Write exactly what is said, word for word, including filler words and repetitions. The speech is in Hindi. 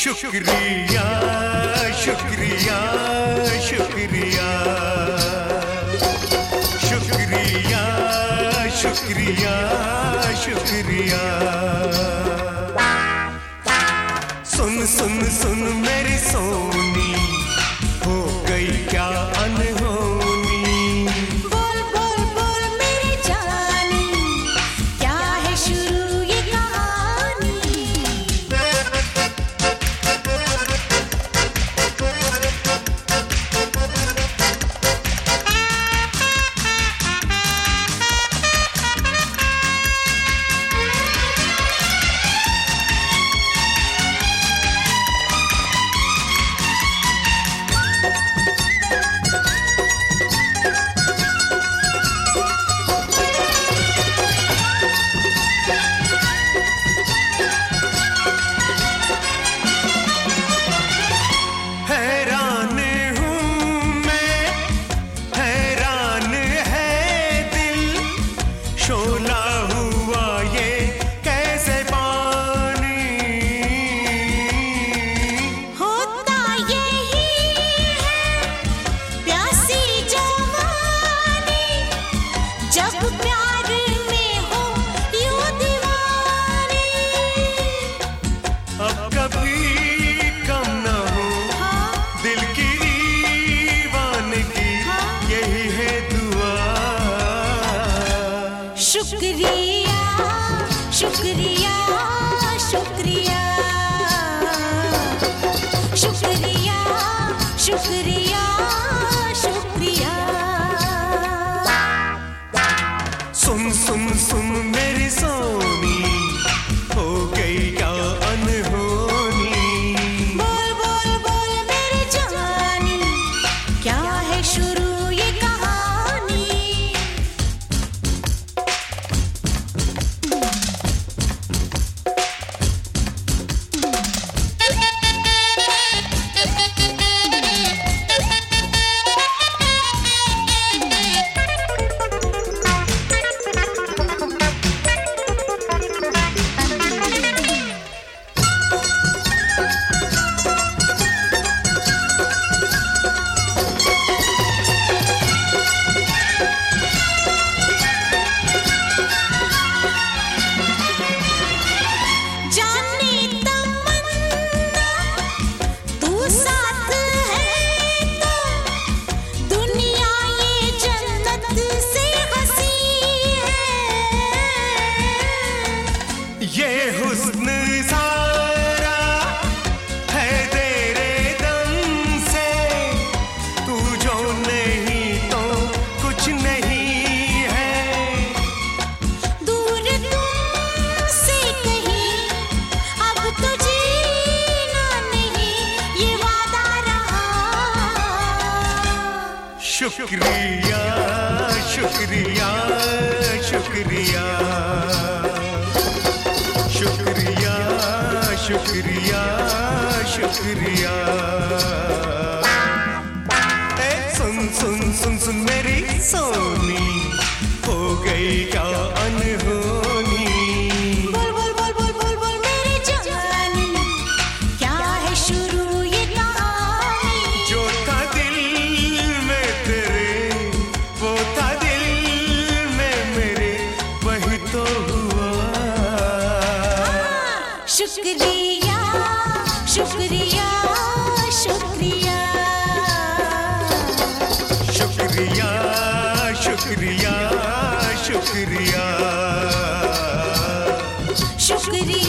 शुक्रिया शुक्रिया शुक्रिया शुक्रिया शुक्रिया शुक्रिया। सुन सुन सुन मेरी सोनी, हो गई क्या अनहोनी। बोल बोल बोल मेरी जानी, क्या है शुरू ये कहानी। शुक्रिया शुक्रिया शुक्रिया शुक्रिया शुक्रिया शुक्रिया। सुन सुन सुन मेरी सोनी, हो गई क्या अनहोनी। बोल बोल बोल मेरी जानी, क्या है शुरू ये कहानी। ये हुस्न सारा है तेरे दम से, तू जो नहीं तो कुछ नहीं है। दूर तुमसे कहीं अब तो जीना नहीं, ये वादा रहा। शुक्रिया शुक्रिया शुक्रिया शुक्रिया शुक्रिया शुक्रिया। ए सुन सुन सुन सुन मेरी सोनी, हो गई क्या अनहोनी। बोल बोल बोल बोल बोल बोल मेरी जानी, क्या है शुरू ये कहानी। जो था दिल में तेरे, वो था दिल में मेरे, वही तो हुआ। शुक्रिया शुक्रिया शुक्रिया शुक्रिया शुक्रिया शुक्रिया शुक्रिया।